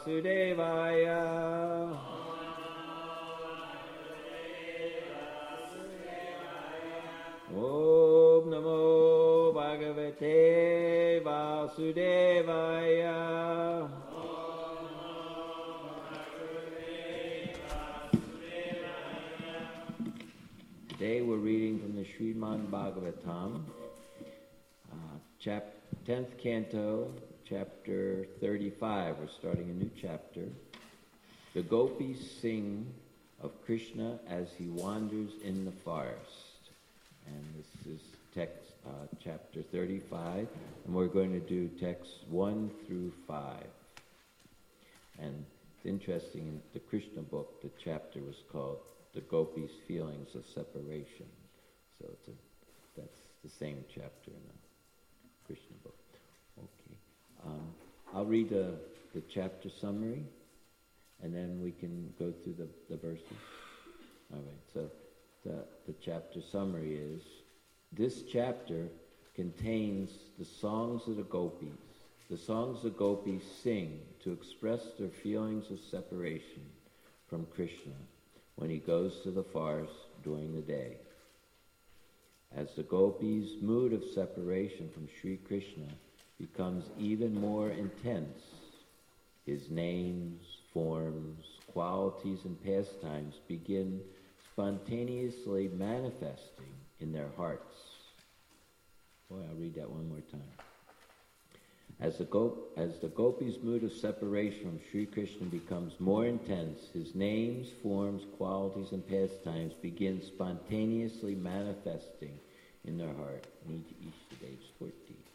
Vasudevaya. Om Namo Bhagavate Vasudevaya. Today we're reading from the Srimad Bhagavatam, 10th canto, chapter 35. We're starting a new chapter. The gopis sing of Krishna as he wanders in the forest. And this is text chapter 35, and we're going to do texts 1 through 5. And it's interesting, in the Krishna book, the chapter was called The Gopis' Feelings of Separation. So that's the same chapter in the Krishna book. Okay. I'll read the chapter summary, and then we can go through the verses. All right, so the chapter summary is, this chapter contains the songs of the gopis. The songs the gopis sing to express their feelings of separation from Krishna when he goes to the forest during the day. As the gopis' mood of separation from Sri Krishna becomes even more intense, his names, forms, qualities, and pastimes begin spontaneously manifesting in their hearts. Boy, I'll read that one more time. As the gopis' mood of separation from Sri Krishna becomes more intense, his names, forms, qualities, and pastimes begin spontaneously manifesting in their heart. Need to each to page 14.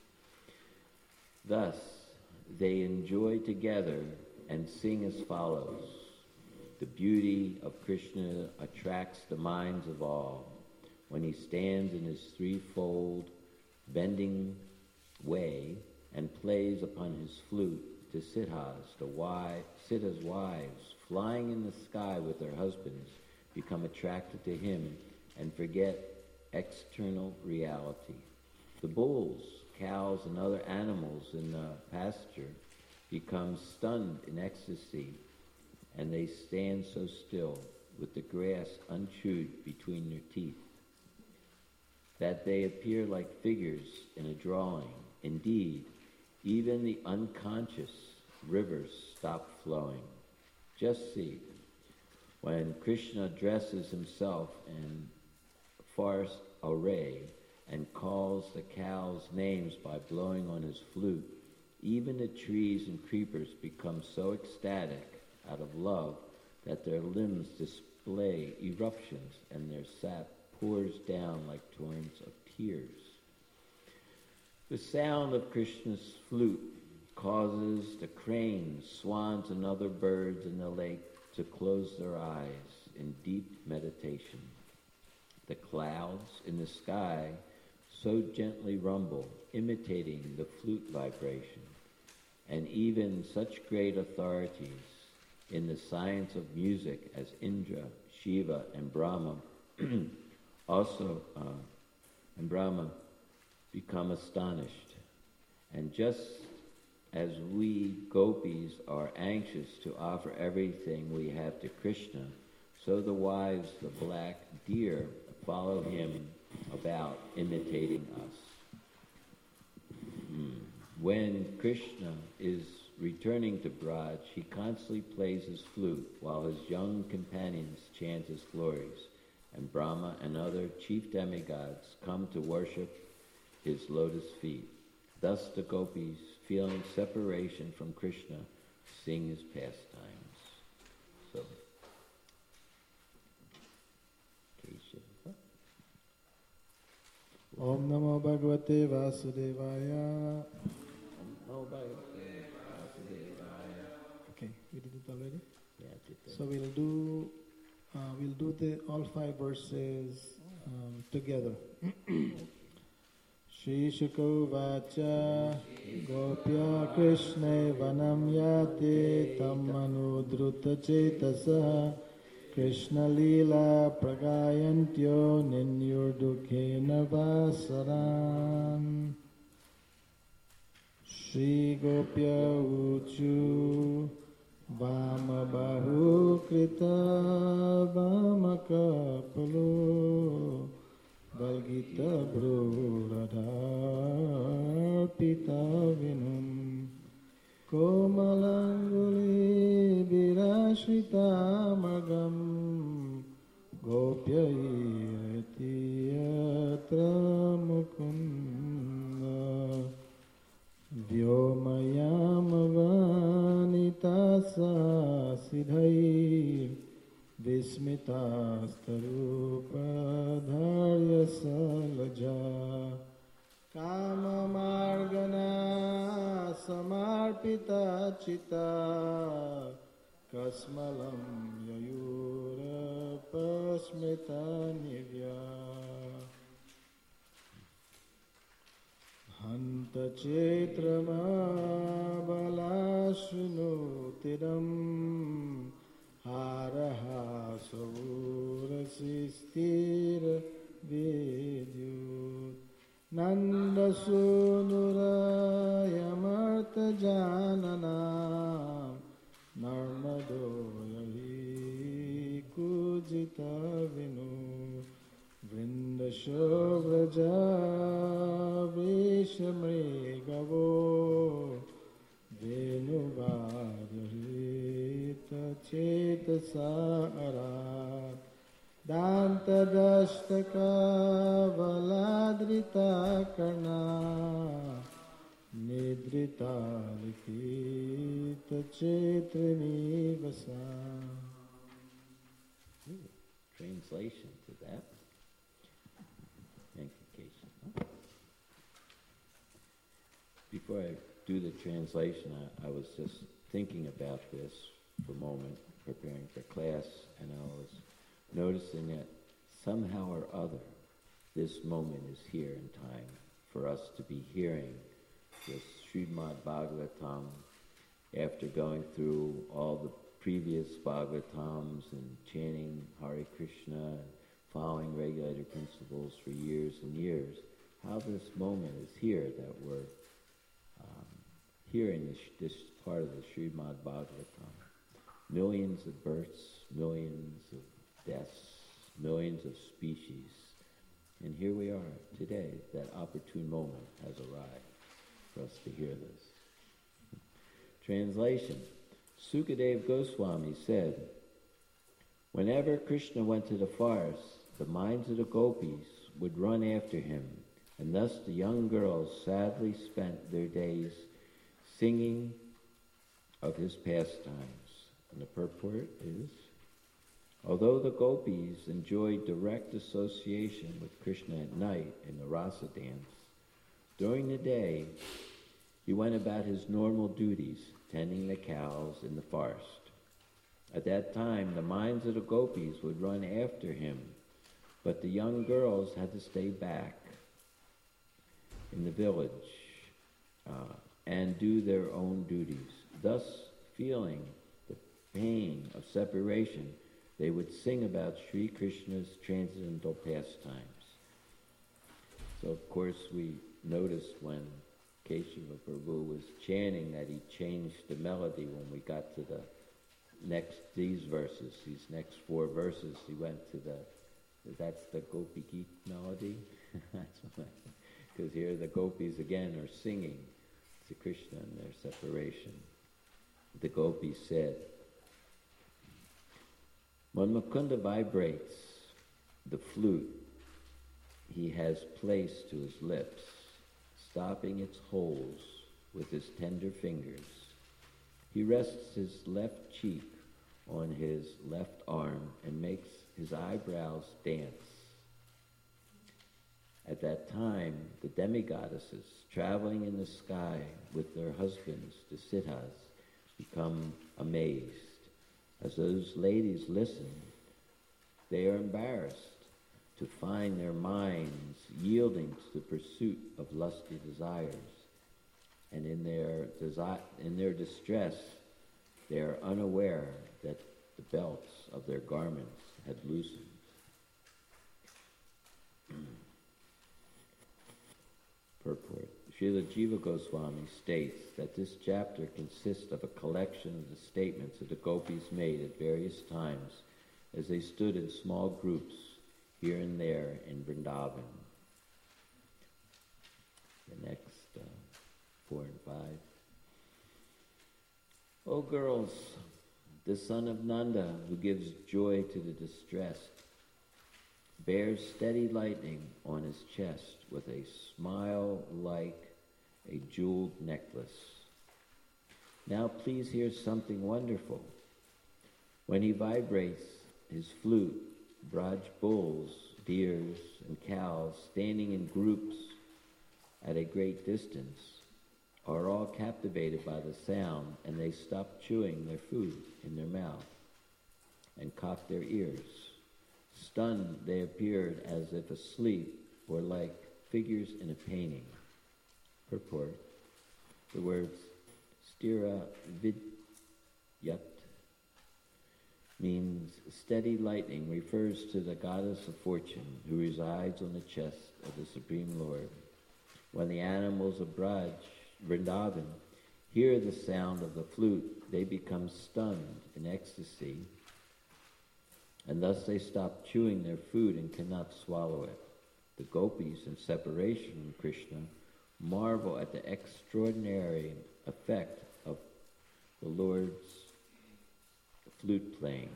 Thus, they enjoy together and sing as follows. The beauty of Krishna attracts the minds of all when he stands in his threefold bending way and plays upon his flute to Siddha's wives, flying in the sky with their husbands, become attracted to him and forget external reality. The bulls, cows, and other animals in the pasture become stunned in ecstasy, and they stand so still, with the grass unchewed between their teeth, that they appear like figures in a drawing. Indeed, even the unconscious rivers stop flowing. Just see, when Krishna dresses himself in forest array and calls the cows names by blowing on his flute, even the trees and creepers become so ecstatic out of love that their limbs display eruptions and their sap pours down like torrents of tears. The sound of Krishna's flute causes the cranes, swans, and other birds in the lake to close their eyes in deep meditation. The clouds in the sky so gently rumble, imitating the flute vibration, and even such great authorities in the science of music as Indra, Shiva, and Brahma become astonished. And just as we gopis are anxious to offer everything we have to Krishna, so the wives of the black deer follow him about, imitating us. When Krishna is returning to Braj, he constantly plays his flute while his young companions chant his glories, and Brahma and other chief demigods come to worship his lotus feet. Thus the gopis, feeling separation from Krishna, sing his pastimes. So, Om Namo Bhagavate Vasudevaya. Okay, we did it already? Yeah, I did that. So we'll do all 5 verses together. Shri Shuka Vacha Gopya Krishna Vanam Yate Tam Anudruta Chetasa Krishna Lila Pragayantyo Ninyurdukhena Vasaran. Shri Gopya Uchu Vamabahu Krita Vamakapalo Valgita Bhuradhar Pita Vinum Komalanguli Virashrita Magam Gopyairati Yatra Mukunda Vyomayamavanitasa Siddhair Vismitastarupadharya Salaja Kamamargana Samarpita Chitta Kasmalam Yayura Pasmita Nivya Hanta Chetrama Balashunutiram Haraha Saurasistira Vidyut Nanda Sunura Yamarta Janana Narmado Yahi Kujita Vinu Vrindashovraja Vishamregavo Venuvadharita Chetasa Arat Danta Dashtaka Valadrita Karna Nidrita Likita Chetrini Vasa. Translation to that. Thank you, Kesha. Before I do the translation, I was just thinking about this for a moment, preparing for class, and I was noticing that somehow or other, this moment is here in time for us to be hearing this Srimad Bhagavatam after going through all the previous Bhagavatams and chanting Hare Krishna and following regulated principles for years and years, how this moment is here that we're hearing this part of the Srimad Bhagavatam. Millions of births, millions of deaths, millions of species. And here we are today. That opportune moment has arrived for us to hear this. Translation. Sukadeva Goswami said, whenever Krishna went to the forest, the minds of the gopis would run after him, and thus the young girls sadly spent their days singing of his pastimes. And the purport is, although the gopis enjoyed direct association with Krishna at night in the rasa dance, during the day he went about his normal duties, tending the cows in the forest. At that time, the minds of the gopis would run after him, but the young girls had to stay back in the village and do their own duties. Thus, feeling the pain of separation, they would sing about Sri Krishna's transcendental pastimes. So, of course, we noticed when Keshava Prabhu was chanting that he changed the melody when we got to these next four verses. He went to that's the Gopi Geet melody. Because here the gopis again are singing to Krishna in their separation. The gopis said, when Mukunda vibrates the flute he has placed to his lips, stopping its holes with his tender fingers, he rests his left cheek on his left arm and makes his eyebrows dance. At that time, the demigoddesses traveling in the sky with their husbands, the Siddhas, become amazed. As those ladies listen, they are embarrassed to find their minds yielding to the pursuit of lusty desires. And in their distress, they are unaware that the belts of their garments had loosened. Purport. Srila Jiva Goswami states that this chapter consists of a collection of the statements that the gopis made at various times as they stood in small groups here and there in Vrindavan. The next 4 and 5. O girls, the son of Nanda, who gives joy to the distressed, bears steady lightning on his chest with a smile like a jeweled necklace. Now please hear something wonderful. When he vibrates his flute, Braj bulls, deers, and cows standing in groups at a great distance are all captivated by the sound, and they stop chewing their food in their mouth and cock their ears. Stunned, they appeared as if asleep or like figures in a painting. Purport. The words stira vidyat means steady lightning, refers to the goddess of fortune who resides on the chest of the Supreme Lord. When the animals of Braj, Vrindavan, hear the sound of the flute, they become stunned in ecstasy, and thus they stop chewing their food and cannot swallow it. The gopis, in separation from Krishna, marvel at the extraordinary effect of the Lord's flute playing.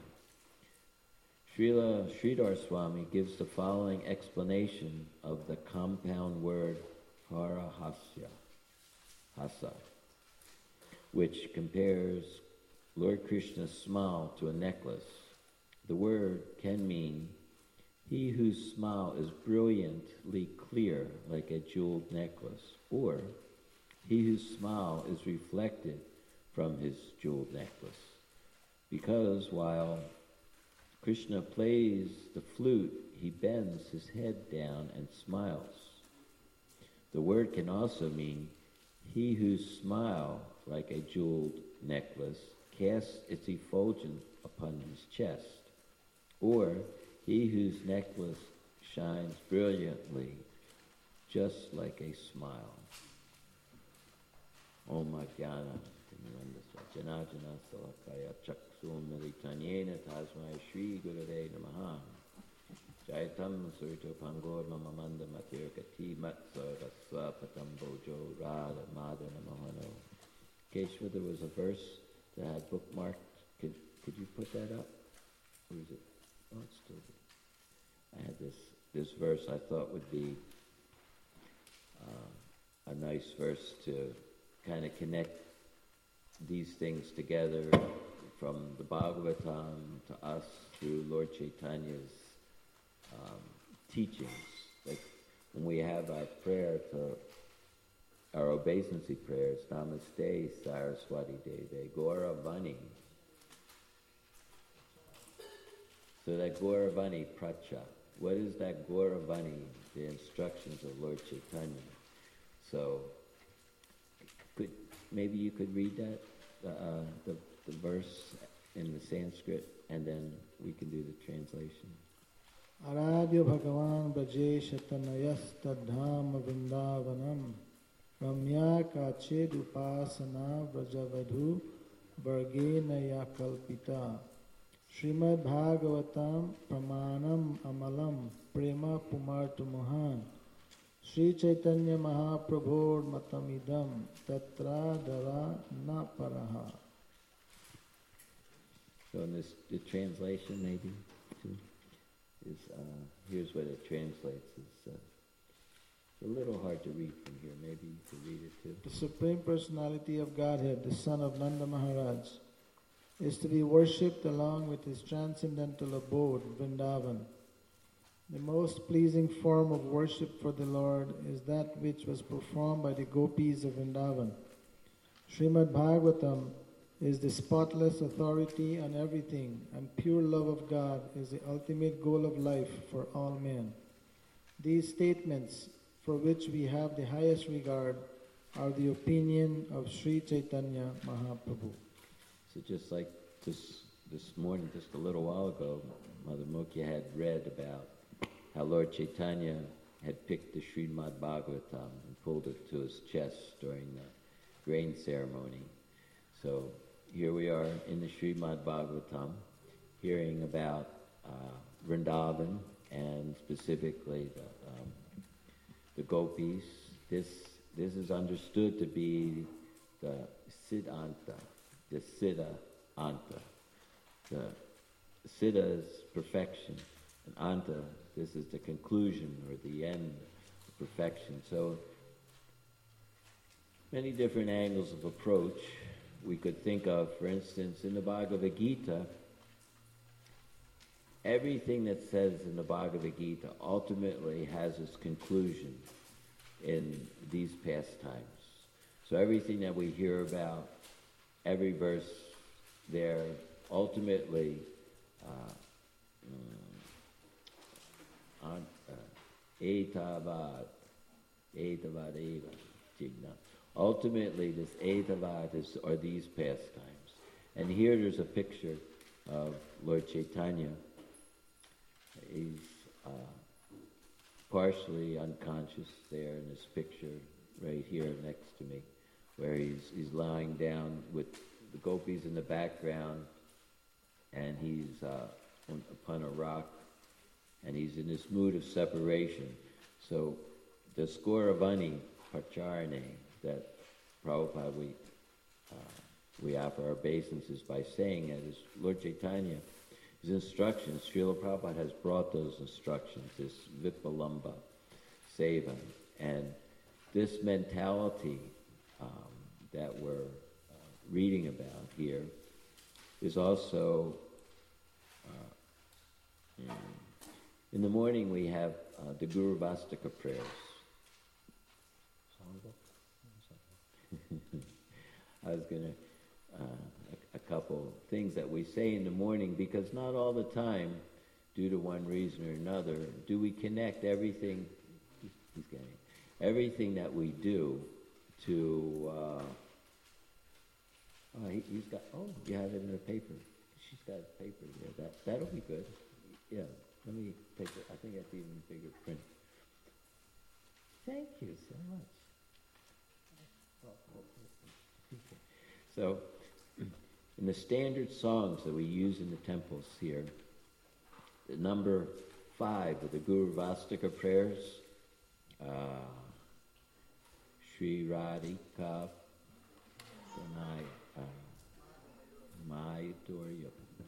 Srila Sridhar Swami gives the following explanation of the compound word parahasya, hasa, which compares Lord Krishna's smile to a necklace. The word can mean he whose smile is brilliantly clear like a jeweled necklace, or he whose smile is reflected from his jeweled necklace. Because while Krishna plays the flute, he bends his head down and smiles. The word can also mean he whose smile, like a jeweled necklace, casts its effulgence upon his chest, or he whose necklace shines brilliantly, just like a smile. Om Ajnana Janajana Salakaya Chaksum Militanyena Tasmai Shri Gurave Namaha Jaitam Surto Pangor Mamamanda Matirkati Matsa Raswa Patam Bojo Radha Madana Mohano. Keshva, there was a verse that I had bookmarked. Could you put that up? Or is it? Oh, it's still there. I had this verse I thought would be a nice verse to kind of connect these things together from the Bhagavatam to us through Lord Chaitanya's teachings. Like when we have our prayer to our obeisance prayers, Namaste Saraswati Deve Gauravani. So that Gauravani Pracha, what is that Gauravani? The instructions of Lord Chaitanya. So maybe you could read that, the verse in the Sanskrit, and then we can do the translation. Aradhya Bhagavan Brajesh Tanayas Tadham Vrindavanam Ramya Kached Upasana Vrajavadhu Vargenaya Kalpita Srimad Bhagavatam Pramanam Amalam Prema Pumartu Mohan Sri Chaitanya Mahaprabhur Matamidam Tatra Dara Na Paraha. So in this, the translation maybe too, is here's what it translates. It's a little hard to read from here. Maybe you could read it too. The Supreme Personality of Godhead, the son of Nanda Maharaj, is to be worshipped along with his transcendental abode, Vrindavan. The most pleasing form of worship for the Lord is that which was performed by the gopis of Vrindavan. Srimad Bhagavatam is the spotless authority on everything, and pure love of God is the ultimate goal of life for all men. These statements, for which we have the highest regard, are the opinion of Sri Chaitanya Mahaprabhu. So just like this morning, just a little while ago, Mother Mukhya had read about how Lord Chaitanya had picked the Srimad Bhagavatam and pulled it to his chest during the grain ceremony. So here we are in the Srimad Bhagavatam, hearing about Vrindavan and specifically the gopis. This is understood to be the Siddhanta, the Siddha Anta. The Siddha is perfection, and Anta, this is the conclusion or the end of perfection. So many different angles of approach we could think of. For instance, in the Bhagavad Gita, everything that says in the Bhagavad Gita ultimately has its conclusion in these pastimes. So everything that we hear about, every verse there, ultimately, etavad eva, jigna. Ultimately, this etavad are these pastimes. And here there's a picture of Lord Chaitanya. He's partially unconscious there in this picture right here next to me, where he's lying down with the gopis in the background, and he's upon a rock, and he's in this mood of separation. So the Skoravani Pacharane that Prabhupada we offer our obeisances by saying it is Lord Chaitanya. His instructions, Srila Prabhupada has brought those instructions, this Vipalamba Seva, and this mentality that we're reading about here is also, in the morning we have the Guru Vastika prayers. I was going to, a couple things that we say in the morning, because not all the time, due to one reason or another, do we connect everything, everything that we do to, he's got, you have it in a paper. She's got a paper there. That'll be good. Yeah, let me take it. I think that's even bigger print. Thank you so much. So, in the standard songs that we use in the temples here, the number 5 of the Guru Vastika prayers, Sri Radhika Mayadurya.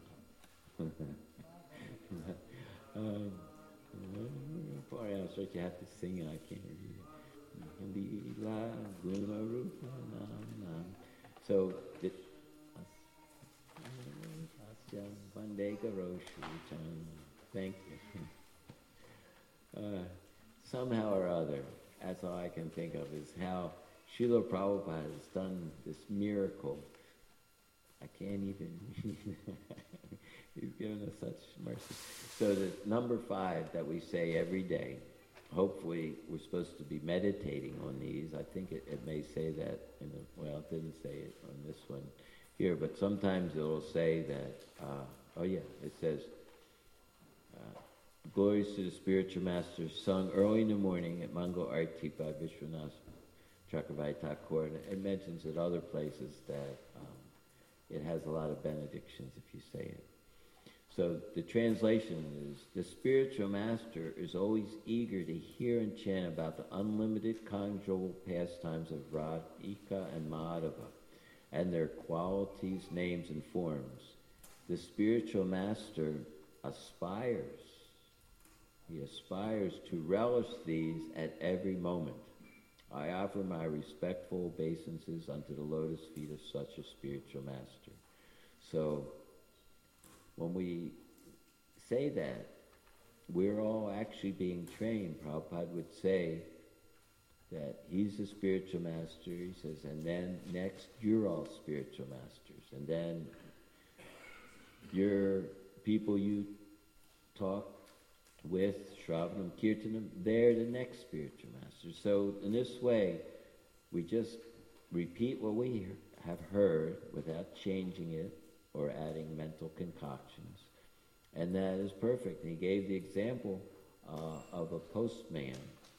Poor answer, you have to sing it, I can't read it. Lila Guna Rupa Nam. So, thank you. Somehow or other, that's all I can think of, is how Srila Prabhupada has done this miracle. I can't even he's given us such mercy. So the number 5 that we say every day, hopefully we're supposed to be meditating on these. I think it may say that in the, well, it didn't say it on this one here, but sometimes it'll say that, it says, glories to the spiritual masters sung early in the morning at Mangal Arti by Vishwanath Chakravarti Thakur. It mentions at other places that it has a lot of benedictions if you say it. So the translation is, the spiritual master is always eager to hear and chant about the unlimited conjugal pastimes of Radhika and Madhava and their qualities, names, and forms. The spiritual master aspires. He aspires to relish these at every moment. I offer my respectful obeisances unto the lotus feet of such a spiritual master. So, when we say that, we're all actually being trained. Prabhupada would say that he's a spiritual master, he says, and then next, you're all spiritual masters. And then your people you talk with, Shravanam, Kirtanam, they're the next spiritual masters. So in this way, we just repeat what we have heard without changing it or adding mental concoctions. And that is perfect. And he gave the example of a postman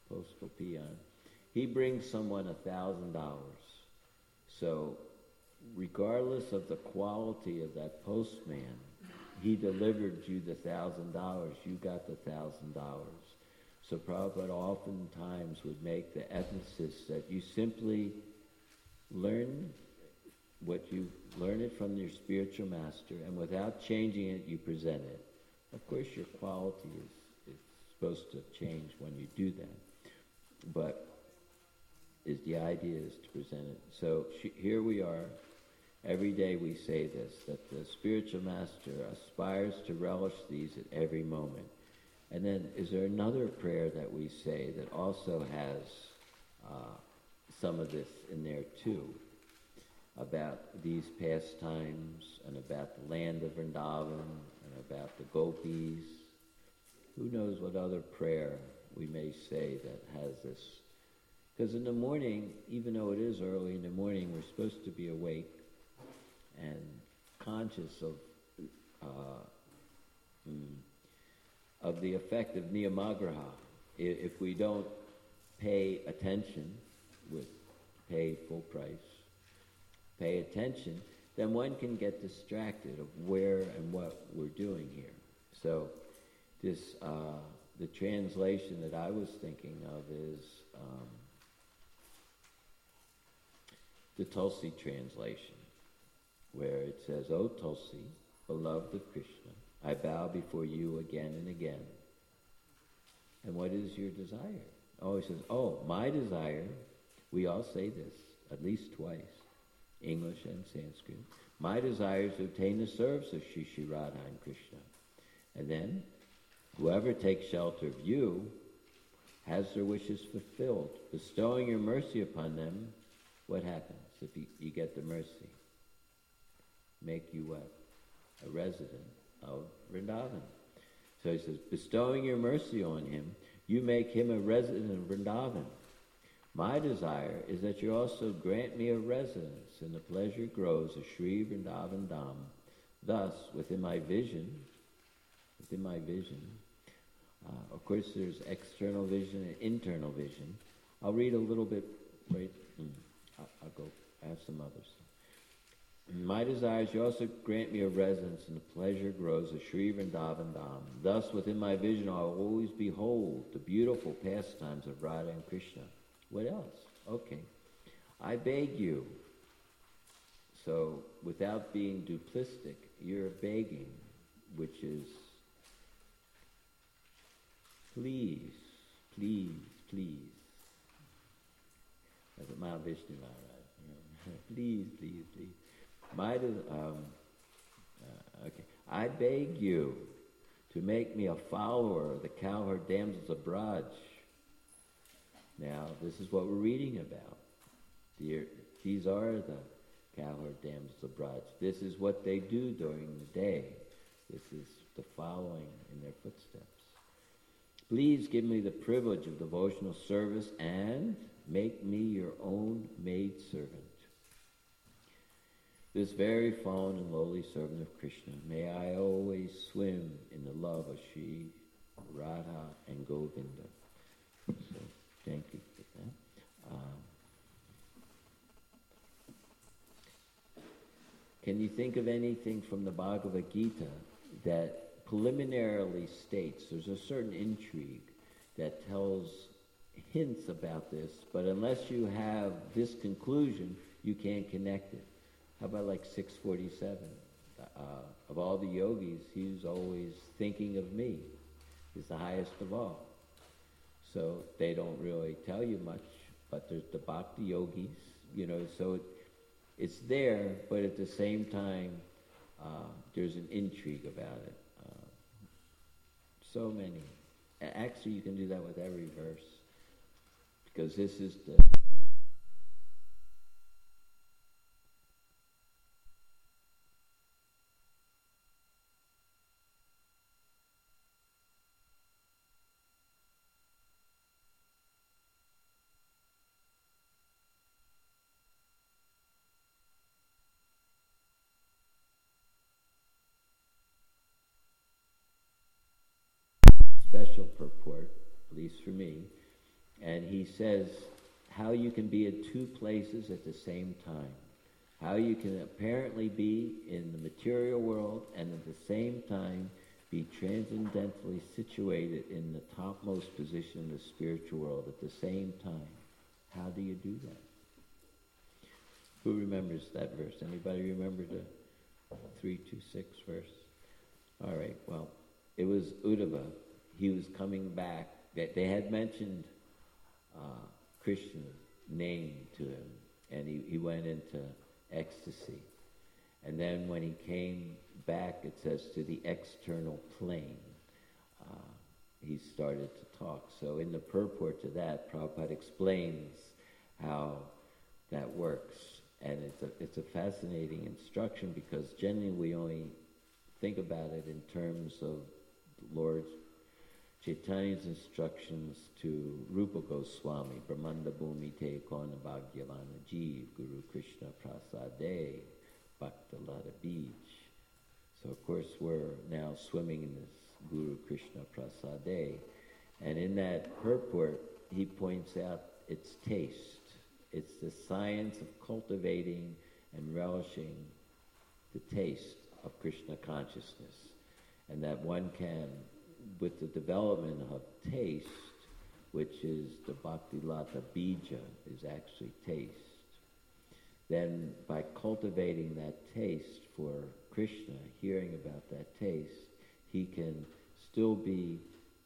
postal peon. He brings someone $1,000. So regardless of the quality of that postman, he delivered you the $1,000. You got the $1,000. So Prabhupada oftentimes would make the emphasis that you simply learn it from your spiritual master, and without changing it, you present it. Of course, your quality is supposed to change when you do that, but the idea is to present it. So here we are. Every day we say this, that the spiritual master aspires to relish these at every moment. And then is there another prayer that we say that also has some of this in there too, about these pastimes and about the land of Vrindavan and about the gopis? Who knows what other prayer we may say that has this? Because in the morning, even though it is early in the morning, we're supposed to be awake and conscious of the effect of niyamagraha. If we don't pay attention, pay full price, pay attention, then one can get distracted of where and what we're doing here. So this, the translation that I was thinking of is the Tulsi translation, where it says, "O Tulsi, beloved of Krishna, I bow before you again and again. And what is your desire?" Oh, he says, my desire, we all say this at least twice, English and Sanskrit. My desire is to obtain the service of Shri Shri Radha and Krishna. And then, whoever takes shelter of you has their wishes fulfilled. Bestowing your mercy upon them, what happens if you get the mercy? Make you what? A resident of Vrindavan. So he says, bestowing your mercy on him, you make him a resident of Vrindavan. My desire is that you also grant me a residence in the pleasure groves of Sri Vrindavan Dham. Thus, within my vision, of course there's external vision and internal vision. I'll read a little bit, right? I'll go, I have some others. My desire is you also grant me a residence in the pleasure groves of Sri Vrindavan Dham. Thus, within my vision, I will always behold the beautiful pastimes of Radha and Krishna. What else? Okay. I beg you. So, without being duplistic, you're begging, which is, please, please, please. That's what Mahavishnu Maharaj. Please, please, please. Okay. I beg you to make me a follower of the cowherd damsels of Braj. Now, this is what we're reading about. These are the cowherd damsels of Braj. This is what they do during the day. This is the following in their footsteps. Please give me the privilege of devotional service and make me your own maidservant. This very fallen and lowly servant of Krishna, may I always swim in the love of Shri Radha and Govinda. So, thank you for that. Can you think of anything from the Bhagavad Gita that preliminarily states there's a certain intrigue that tells hints about this, but unless you have this conclusion, you can't connect it? How about like 647? Of all the yogis, he's always thinking of me. He's the highest of all. So they don't really tell you much, but there's the bhakti yogis, so it's there, but at the same time, there's an intrigue about it. So many. Actually, you can do that with every verse, because this is the special purport, at least for me, And he says how you can be in two places at the same time. How you can apparently be in the material world and at the same time be transcendently situated in the topmost position in the spiritual world at the same time. How do you do that? Who remembers that verse? Anybody remember the 326 verse? All right, well, it was Uddhava. He was coming back. They had mentioned Krishna's name to him, and he went into ecstasy. And then when he came back, it says, to the external plane, he started to talk. So in the purport to that, Prabhupada explains how that works. And it's a fascinating instruction, because generally we only think about it in terms of Lord Chaitanya's instructions to Rupa Goswami, Brahmanda Bhumi Te Kona Bhagyavana Jeev, Guru Krishna Prasade, Bhakta Lata Beach. So of course we're now swimming in this Guru Krishna Prasade. And in that purport, he points out its taste. It's the science of cultivating and relishing the taste of Krishna consciousness. And that one can, with the development of taste, which is the Bhakti Lata Bija, is actually taste. Then by cultivating that taste for Krishna, hearing about that taste, he can still be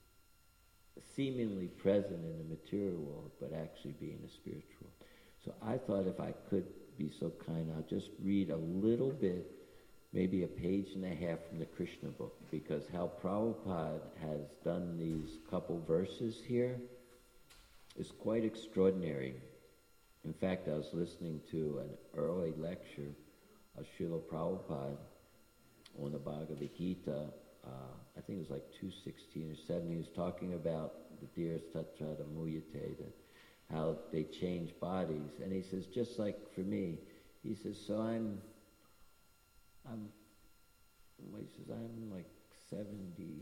seemingly present in the material world, but actually be in the spiritual world. So I thought if I could be so kind, I'll just read a little bit, maybe a page and a half from the Krishna book, because how Prabhupada has done these couple verses here is quite extraordinary. In fact, I was listening to an early lecture of Srila Prabhupada on the Bhagavad Gita. I think it was like 216 or 7. He was talking about the Dhira Satrada Muyate, that how they change bodies. And he says, just like for me, he says, so I'm like 70.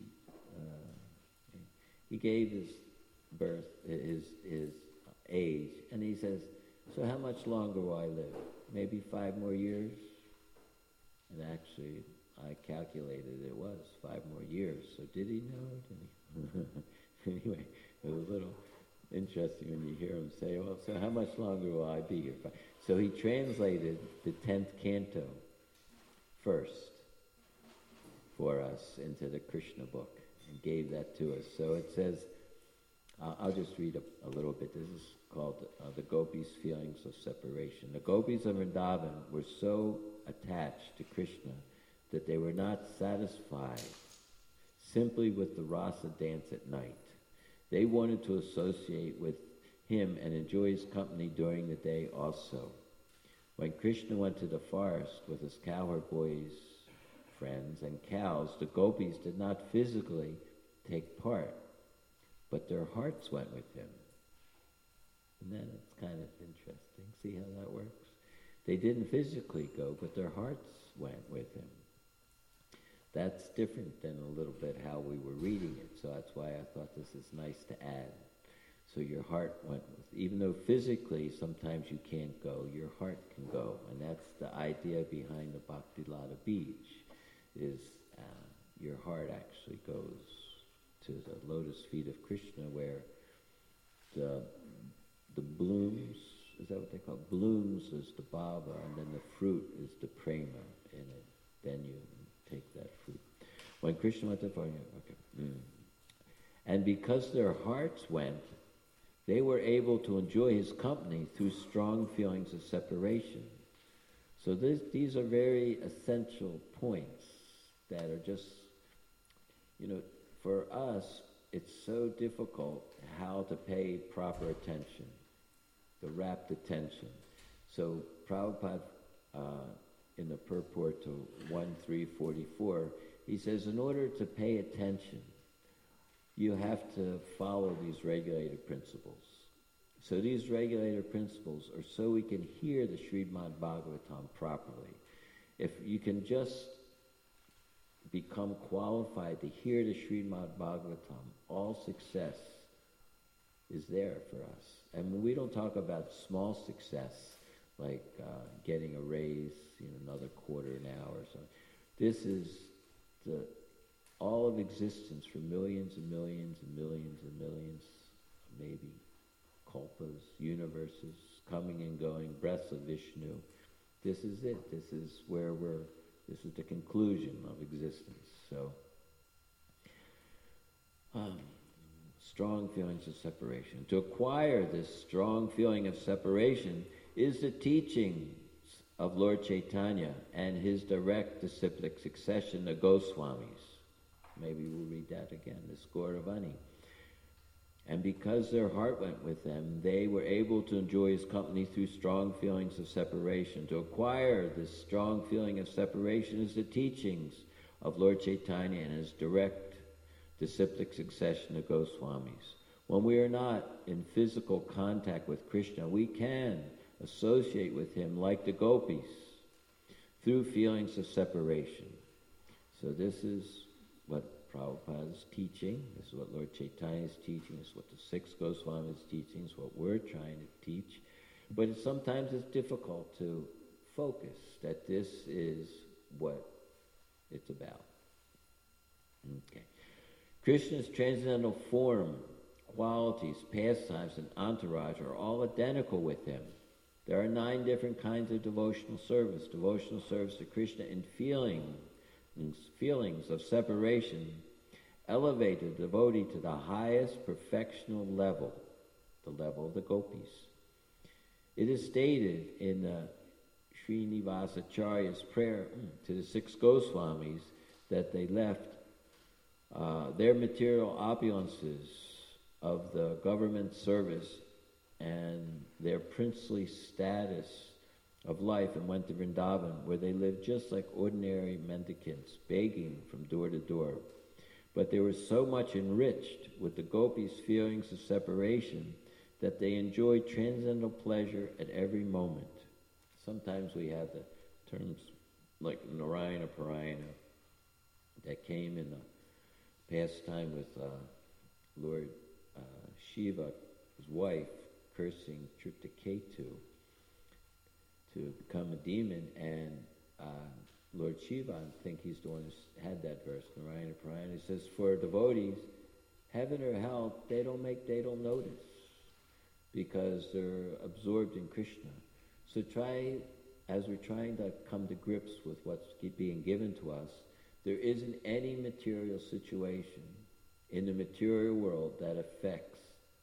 He gave his birth, his age, and he says, so how much longer will I live? Maybe 5 more years? And actually, I calculated it was 5 more years. So did he know? Anyway, it was a little interesting when you hear him say, well, so how much longer will I be here? So he translated the 10th canto first for us into the Krishna book and gave that to us. So it says, I'll just read a little bit. This is called The Gopis' Feelings of Separation. The Gopis of Vrindavan were so attached to Krishna that they were not satisfied simply with the rasa dance at night. They wanted to associate with him and enjoy his company during the day also. When Krishna went to the forest with his cowherd boys, friends, and cows, the gopis did not physically take part, but their hearts went with him. And then it's kind of interesting. See how that works? They didn't physically go, but their hearts went with him. That's different than a little bit how we were reading it, so that's why I thought this is nice to add. So your heart went with, even though physically sometimes you can't go, your heart can go. And that's the idea behind the Bhakti Lata Beach, is your heart actually goes to the lotus feet of Krishna, where the blooms, is that what they call it? Blooms is the bhava, and then the fruit is the prema in it. Then you take that fruit. When Krishna went to the forest, and because their hearts went, they were able to enjoy his company through strong feelings of separation. So these are very essential points that are just, for us, it's so difficult how to pay proper attention, the rapt attention. So Prabhupada, in the purport to 1.3.44, he says, in order to pay attention, you have to follow these regulator principles. So these regulator principles are so we can hear the Srimad Bhagavatam properly. If you can just become qualified to hear the Srimad Bhagavatam, all success is there for us. And we don't talk about small success like getting a raise, another quarter now or so. This is all of existence for millions and millions and millions and millions, maybe kalpas, universes, coming and going, breaths of Vishnu. This is it. This is the conclusion of existence. So, strong feelings of separation. To acquire this strong feeling of separation is the teachings of Lord Chaitanya and his direct disciplic succession, the Goswamis. Maybe we'll read that again, the Gauravani. And because their heart went with them, they were able to enjoy his company through strong feelings of separation. To acquire this strong feeling of separation is the teachings of Lord Chaitanya and his direct disciplic succession, the Goswamis. When we are not in physical contact with Krishna, we can associate with him like the gopis through feelings of separation. So this is what Prabhupada is teaching. This is what Lord Chaitanya is teaching. This is what the six Goswamis is teaching. This is what we're trying to teach. But sometimes it's difficult to focus that this is what it's about. Okay. Krishna's transcendental form, qualities, pastimes, and entourage are all identical with him. There are 9 different kinds of devotional service. Devotional service to Krishna in feelings of separation elevate the devotee to the highest perfectional level, the level of the gopis. It is stated in Srinivasacharya's prayer to the 6 Goswamis that they left their material opulences of the government service and their princely status of life and went to Vrindavan, where they lived just like ordinary mendicants, begging from door to door. But they were so much enriched with the gopis' feelings of separation that they enjoyed transcendental pleasure at every moment. Sometimes we have the terms like Narayana Parayana that came in the pastime with Lord Shiva, his wife, cursing Triptiketu to become a demon, and Lord Shiva, I think he's the one who had that verse, Narayana Parayana. He says, for devotees, heaven or hell, they don't notice because they're absorbed in Krishna. So as we're trying to come to grips with what's being given to us, there isn't any material situation in the material world that affects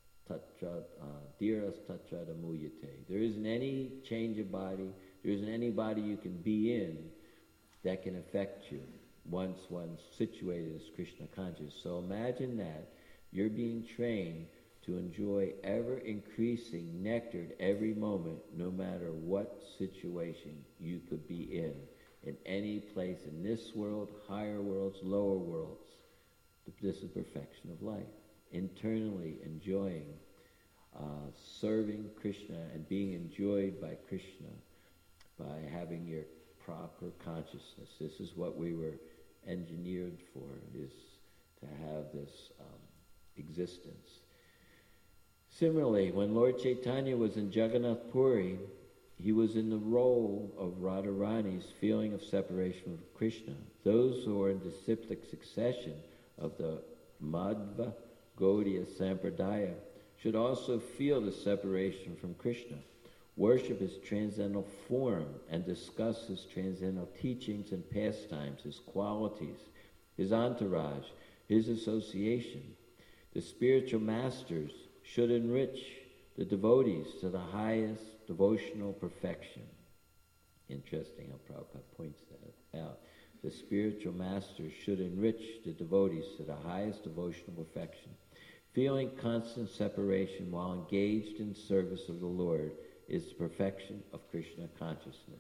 Dhiras Tachada Muyate. There isn't any change of body, there isn't any body you can be in that can affect you once one's situated as Krishna conscious. So imagine that you're being trained to enjoy ever-increasing nectar at every moment, no matter what situation you could be in any place in this world, higher worlds, lower worlds. This is perfection of life. Internally enjoying serving Krishna and being enjoyed by Krishna by having your proper consciousness. This is what we were engineered for, is to have this existence. Similarly, when Lord Chaitanya was in Jagannath Puri, he was in the role of Radharani's feeling of separation from Krishna. Those who are in disciplic succession of the Madhva Gaudiya Sampradaya should also feel the separation from Krishna, worship his transcendental form, and discuss his transcendental teachings and pastimes, his qualities, his entourage, his association. The spiritual masters should enrich the devotees to the highest devotional perfection. Interesting how Prabhupada points that out. The spiritual masters should enrich the devotees to the highest devotional perfection. Feeling constant separation while engaged in service of the Lord is the perfection of Krishna consciousness.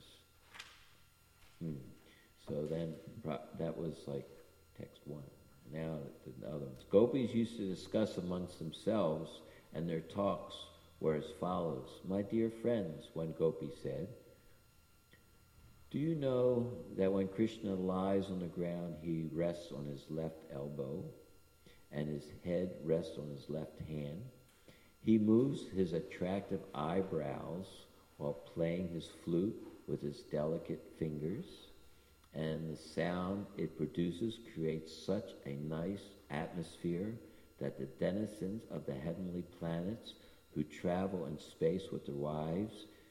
So then that was like text 1. Now the other ones. Gopis used to discuss amongst themselves, and their talks were as follows. My dear friends, one gopi said, do you know that when Krishna lies on the ground, he rests on his left elbow, and his head rests on his left hand? He moves his attractive eyebrows while playing his flute with his delicate fingers, and the sound it produces creates such a nice atmosphere that the denizens of the heavenly planets who travel in space with their wives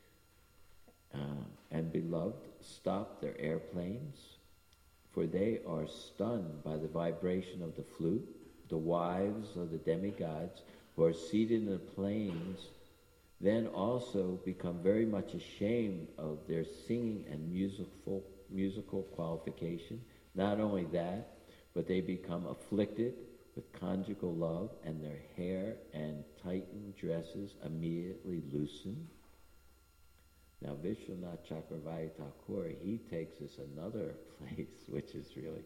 and beloved stop their airplanes, for they are stunned by the vibration of the flute. The wives of the demigods who are seated in the planes then also become very much ashamed of their singing and musical qualification. Not only that, but they become afflicted with conjugal love, and their hair and tightened dresses immediately loosen. Now, Vishwanath Chakravarti Thakur, he takes us another place, which is really,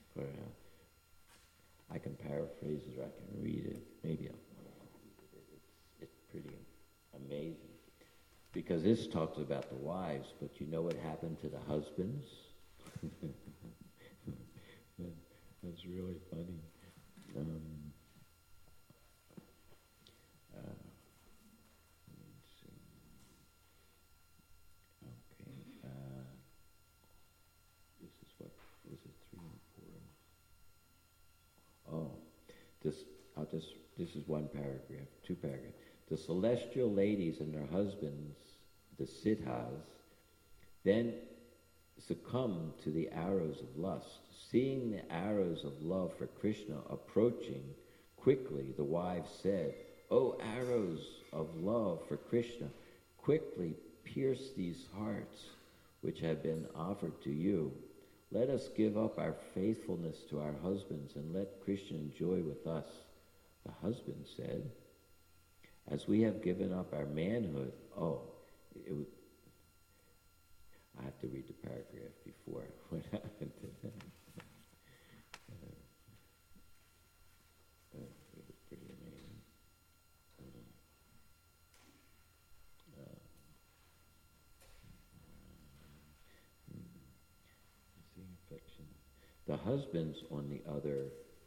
I can paraphrase it or I can read it. Maybe it's pretty amazing. Because this talks about the wives, but you know what happened to the husbands? That's really funny. Let me see. Okay. This is what was it, 3 and 4? Oh, this is one paragraph, 2 paragraphs. The celestial ladies and their husbands, the siddhas, then succumb to the arrows of lust. Seeing the arrows of love for Krishna approaching quickly, the wives said, "O arrows of love for Krishna, quickly pierce these hearts which have been offered to you. Let us give up our faithfulness to our husbands and let Krishna enjoy with us." The husband said, "As we have given up our manhood," I have to read the paragraph before what happened to them. It was pretty amazing. The husbands, on the other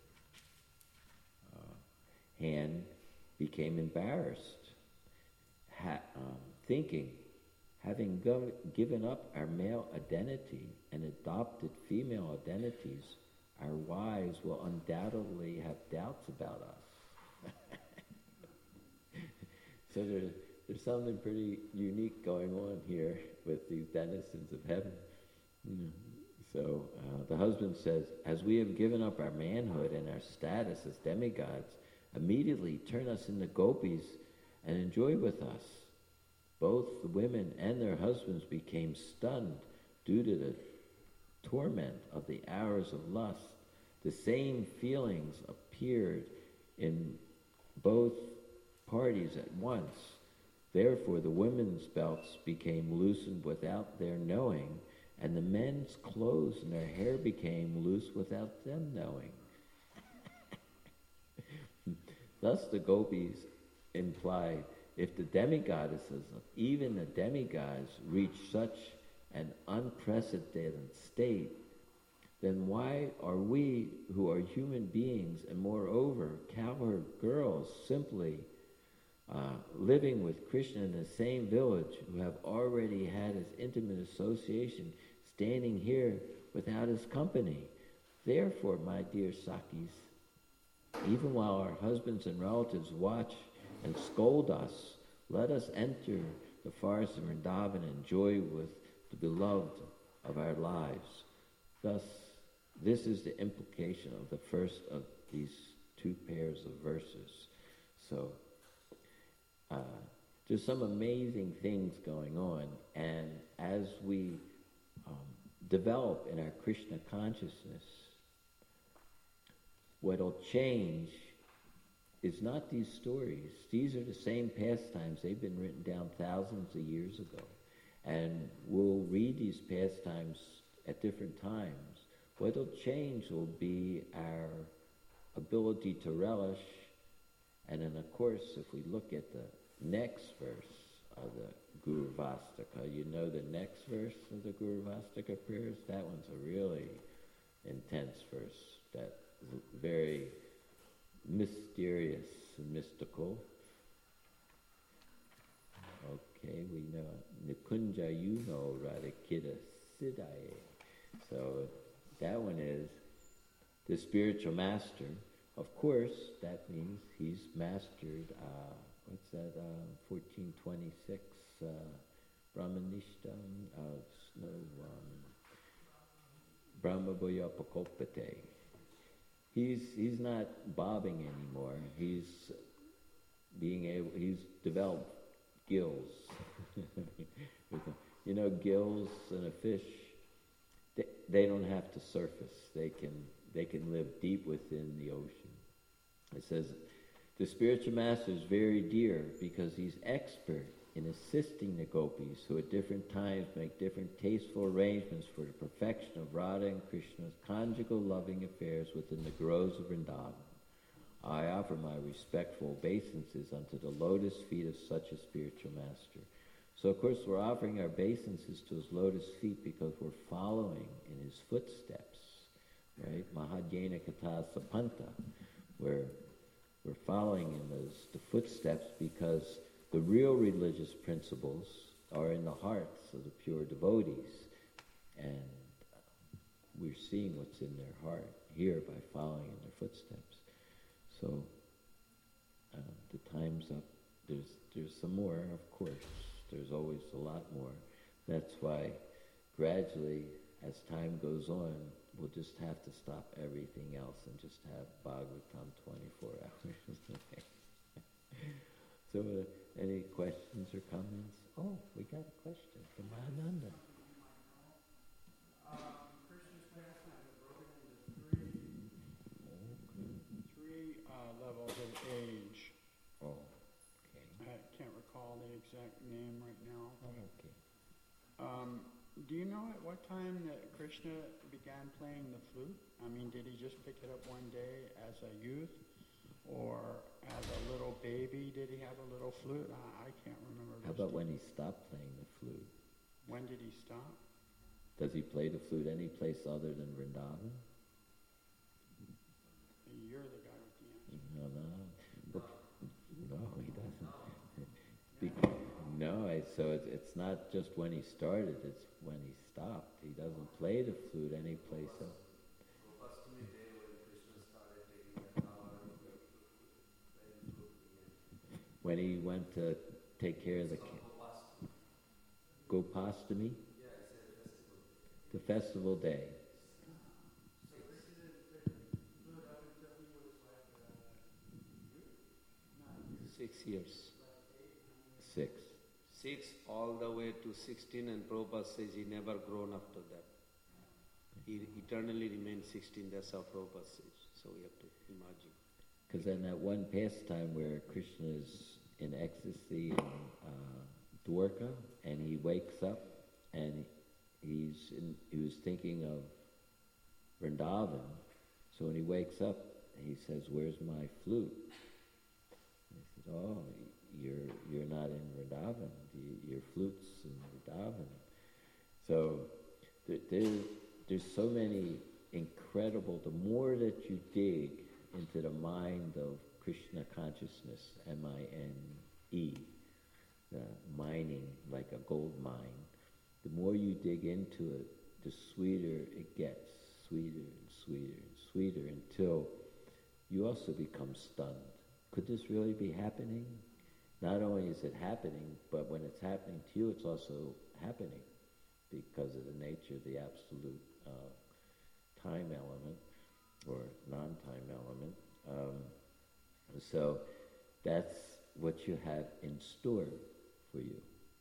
hand, became embarrassed, thinking, having given up our male identity and adopted female identities, our wives will undoubtedly have doubts about us. So there's something pretty unique going on here with these denizens of heaven. So the husband says, "As we have given up our manhood and our status as demigods, immediately turn us into gopis and enjoy with us." Both the women and their husbands became stunned due to the torment of the arrows of lust. The same feelings appeared in both parties at once. Therefore, the women's belts became loosened without their knowing, and the men's clothes and their hair became loose without them knowing. Thus the gopis implied, if the demigoddesses, even the demigods, reach such an unprecedented state, then why are we, who are human beings and moreover cowherd girls, simply living with Krishna in the same village, who have already had his intimate association, standing here without his company? Therefore, my dear Sakis, even while our husbands and relatives watch and scold us, let us enter the forest of Vrindavan and enjoy with the beloved of our lives. Thus, this is the implication of the first of these 2 pairs of verses. So, there's some amazing things going on, and as we develop in our Krishna consciousness, what'll change is not these stories. These are the same pastimes. They've been written down thousands of years ago. And we'll read these pastimes at different times. What'll change will be our ability to relish. And then, of course, if we look at the next verse of the Guru Vastaka, you know the next verse of the Guru Vastaka prayers? That one's a really intense verse. That very mysterious and mystical. Okay, we know Nikunja Yuno Radhikita Siddhaye. So that one is the spiritual master. Of course, that means he's mastered, 1426, Brahmanishtam, Brahma Bhuya Pakopate. He's not bobbing anymore. He's developed gills. You know, gills in a fish, they don't have to surface. They can live deep within the ocean. It says, the spiritual master is very dear because he's expert in assisting the gopis who at different times make different tasteful arrangements for the perfection of Radha and Krishna's conjugal loving affairs within the groves of Vrindavan. I offer my respectful obeisances unto the lotus feet of such a spiritual master. So, of course, we're offering our obeisances to his lotus feet because we're following in his footsteps, right? Mahadhyena Kata Sapanta. We're following in the footsteps because the real religious principles are in the hearts of the pure devotees. And we're seeing what's in their heart here by following in their footsteps. So the time's up. There's some more, of course. There's always a lot more. That's why gradually, as time goes on, we'll just have to stop everything else and just have Bhagavatam 24 hours. So any questions or comments? Oh, we got a question from Ananda. Krishna's pastime is broken into three levels of age. Oh, okay. I can't recall the exact name right now. Oh, okay. Do you know at what time that Krishna began playing the flute? I mean, did he just pick it up one day as a youth? Or as a little baby, did he have a little flute? I can't remember. How about when he stopped playing the flute? When did he stop? Does he play the flute any place other than Vrindavan? You're the guy with the answer. No, he doesn't. So it's not just when he started, it's when he stopped. He doesn't play the flute any place else. When he went to take care of the Gopastami? The festival day. 6 years. 6. 6 all the way to 16, and Prabhupada says he never grown after that. He eternally remained 16, that's how Prabhupada says. So we have to imagine. Because in that one pastime where Krishna is in ecstasy in Dwarka, and he wakes up, and he was thinking of Vrindavan. So when he wakes up, he says, "Where's my flute?" And he said, "Oh, you're not in Vrindavan. Your flute's in Vrindavan." So there's so many incredible. The more that you dig into the mind of Krishna consciousness, M-I-N-E, mining like a gold mine, the more you dig into it, the sweeter it gets, sweeter and sweeter and sweeter, until you also become stunned. Could this really be happening? Not only is it happening, but when it's happening to you, it's also happening because of the nature of the absolute time element or non-time element. So that's what you have in store for you.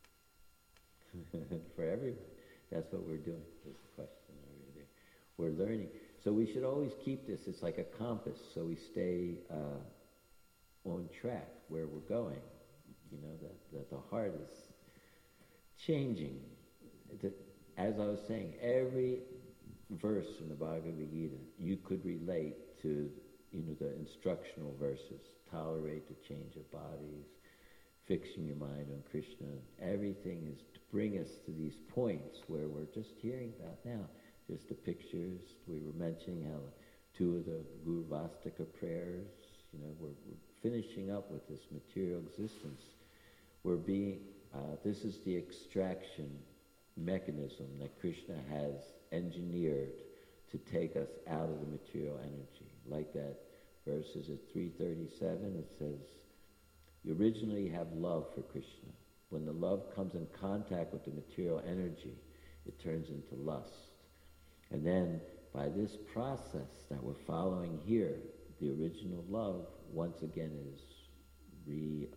For everyone. That's what we're doing. There's a question over there. We're learning. So we should always keep this. It's like a compass, so we stay on track where we're going. You know, that the heart is changing. As I was saying, every verse in the Bhagavad Gita, you could relate to, the instructional verses. Tolerate the change of bodies, fixing your mind on Krishna. Everything is to bring us to these points where we're just hearing about now. Just the pictures. We were mentioning how 2 of the Guru Vastika prayers, we're finishing up with this material existence. We're being This is the extraction mechanism that Krishna has engineered to take us out of the material energy. Like that verse is at 337, it says, you originally have love for Krishna. When the love comes in contact with the material energy, it turns into lust. And then by this process that we're following here, the original love once again is revived.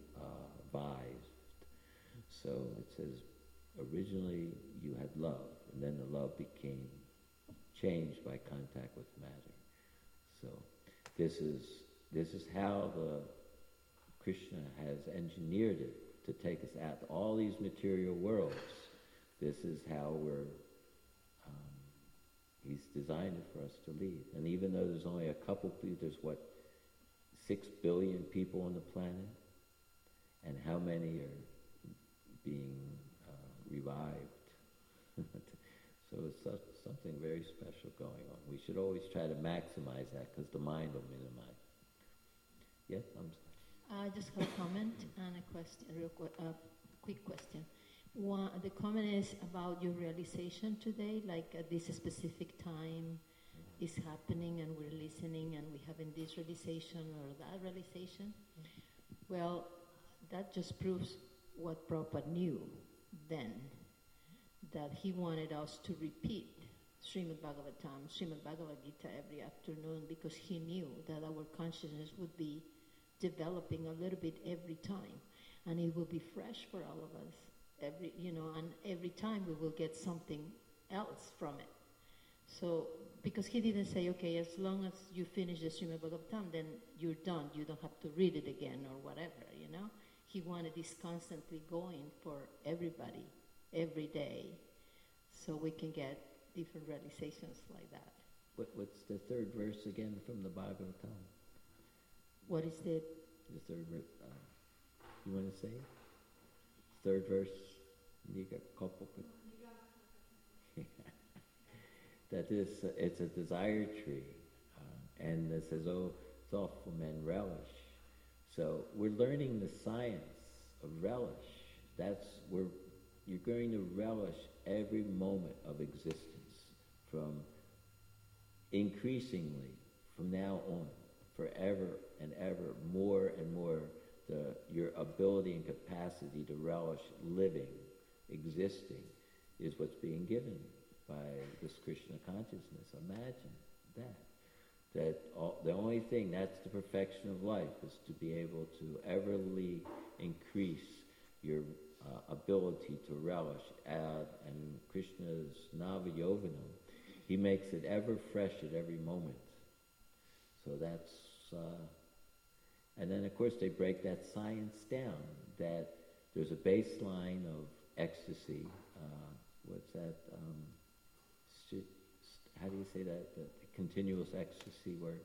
So it says, originally you had love, and then the love became changed by contact with matter. So this is how the Krishna has engineered it to take us out. All these material worlds, this is how he's designed it for us to lead. And even though there's only a couple people, there's 6 billion people on the planet, and how many are being revived? So it's something very special going on. We should always try to maximize that because the mind will minimize. Yes, I'm sorry. I just have a comment and a question, quick question. One, the comment is about your realization today, like at this specific time is happening and we're listening and we're having this realization or that realization. Well, that just proves what Prabhupada knew then, that he wanted us to repeat Srimad Bhagavatam, Srimad Bhagavad Gita every afternoon because he knew that our consciousness would be developing a little bit every time, and it will be fresh for all of us. And every time we will get something else from it. So, because he didn't say, okay, as long as you finish the Srimad Bhagavatam, then you're done. You don't have to read it again or whatever, He wanted this constantly going for everybody, every day, so we can get different realizations like that. What's the third verse again from the Bhagavatam? What is the third verse? You want to say it? Third verse. That it's a desire tree, and it says, "Oh, thoughtful men relish." So we're learning the science of relish. You're going to relish every moment of existence, from increasingly from now on, forever and ever, more and more. Your ability and capacity to relish living, existing, is what's being given by this Krishna consciousness. Imagine that the only thing, that's the perfection of life, is to be able to everly increase your ability to relish. And Krishna's Navayovanam, he makes it ever fresh at every moment. So that's... and then, of course, they break that science down, that there's a baseline of ecstasy. What's that? How do you say that? The continuous ecstasy where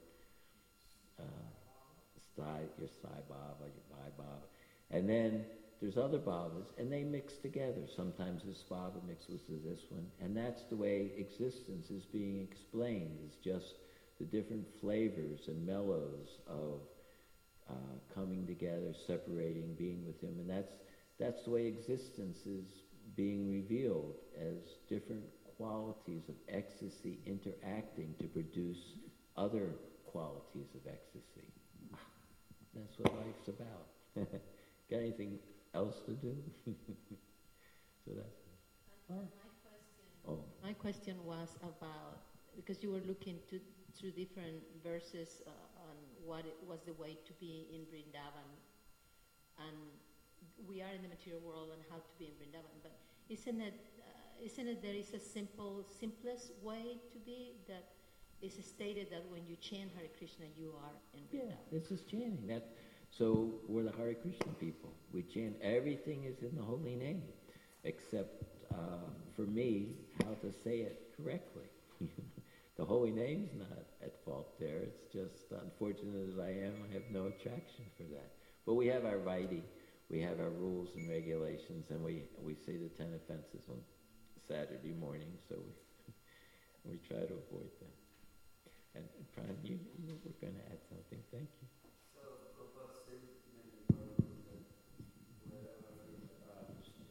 your Sai Baba, your Bhai Baba. And then there's other Babas, and they mix together. Sometimes this Baba mixes with this one. And that's the way existence is being explained. It's just the different flavors and mellows of coming together, separating, being with him. And that's the way existence is being revealed, as different qualities of ecstasy interacting to produce other qualities of ecstasy. That's what life's about. Got anything else to do? So that's... My question was about, because you were looking through different verses on what it was the way to be in Vrindavan, and we are in the material world and how to be in Vrindavan. But isn't it there is a simplest way to be, that is stated that when you chant Hare Krishna, you are in Vrindavan? Yeah, this is chanting. So we're the Hare Krishna people. We chant, everything is in the holy name, except for me, how to say it correctly. The holy name's not at fault there. It's just, unfortunate as I am, I have no attraction for that. But we have our righty, we have our rules and regulations, and we say the 10 offenses on Saturday morning, so we try to avoid them. And Pran, you were going to add something. Thank you. So, Prabhupada said many times that wherever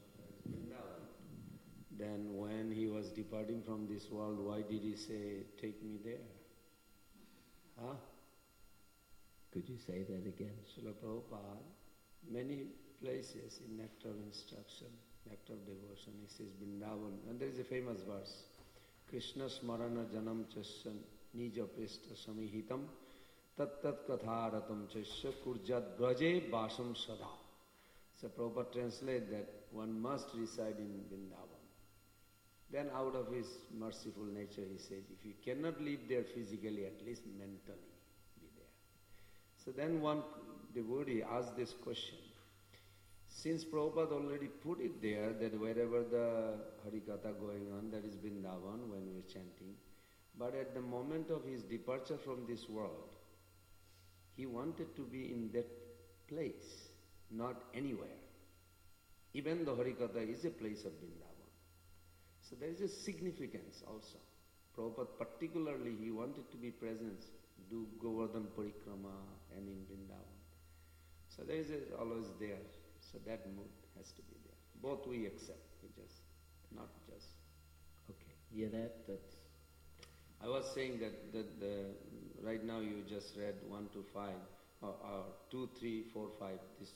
then when he was departing from this world, why did he say, take me there? Huh? Could you say that again? Srila Prabhupada, many places in Nectar of Instruction, Nectar of Devotion, he says Vrindavan, and there is a famous verse, Krishna smarana janam chasya nija prishta samihitam tat tat katharatam chasya kurjat braje basam sada. So Prabhupada translates that one must reside in Vrindavan. Then out of his merciful nature he says, if you cannot live there physically, at least mentally be there. So then one devotee asked this question. Since Prabhupada already put it there, that wherever the Harikatha going on, that is Vrindavan when we are chanting, but at the moment of his departure from this world, he wanted to be in that place, not anywhere. Even though Harikatha is a place of Vrindavan. So there is a significance also. Prabhupada particularly, he wanted to be present, do Govardhan Parikrama and in Vrindavan. So there is always there. So that mood has to be there. Both we accept, we just, not just. Okay. Yeah, that's... I was saying that the right now you just read 1 to 5, or 2, 3, 4, 5, this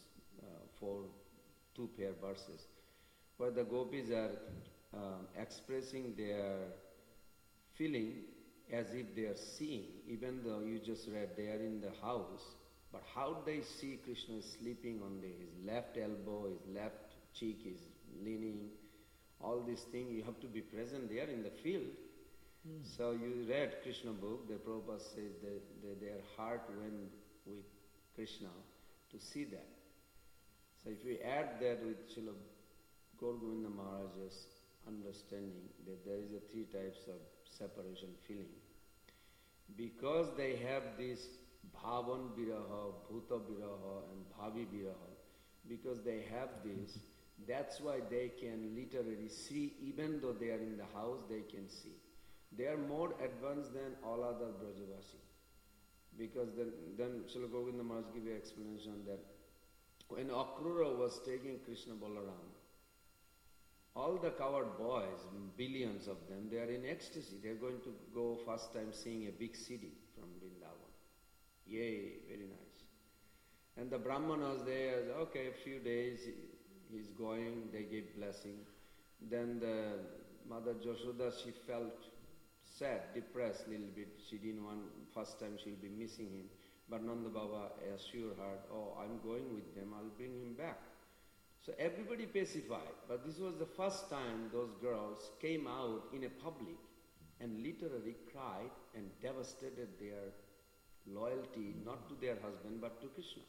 2 pair verses, where the gopis are expressing their feeling as if they are seeing, even though you just read they are in the house, but how they see Krishna is sleeping on his left elbow, his left cheek is leaning, all these things, you have to be present there in the field. So you read Krishna book, the Prabhupada says that their heart went with Krishna to see that. So if we add that with Srila Gaur Govinda Maharaj's understanding that there is 3 types of separation feeling. Because they have this Bhavan Viraha, Bhuta Viraha and Bhavi Viraha, because they have this, that's why they can literally see, even though they are in the house, they can see. They are more advanced than all other Brajavasi. Because then Srila Govinda Maharaj give you explanation that when Akrura was taking Krishna Balaram, all the coward boys, billions of them, they are in ecstasy. They are going to go first time seeing a big city from Vrindavan. Yay, very nice. And the Brahmanas, they are, okay, a few days he's going, they gave blessing. Then the Mother Yashoda, she felt sad, depressed a little bit. She didn't want, first time she'll be missing him. But Nanda Baba assured her, oh, I'm going with them, I'll bring him back. So everybody pacified, but this was the first time those girls came out in a public and literally cried and devastated their loyalty, not to their husband, but to Krishna.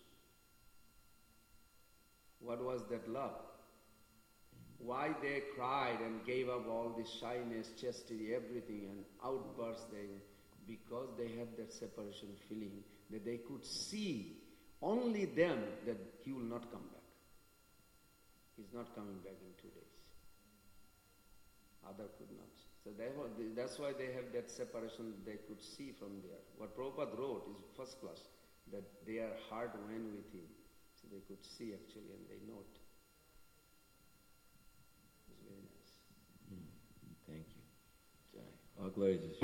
What was that love? Why they cried and gave up all this shyness, chastity, everything, and outburst they, because they had that separation feeling that they could see only them that he will not come back. He's not coming back in 2 days. Other could not. So that's why they have that separation they could see from there. What Prabhupada wrote is first class, that their heart went with him. So they could see actually and they note. It was very nice. Thank you. All glories to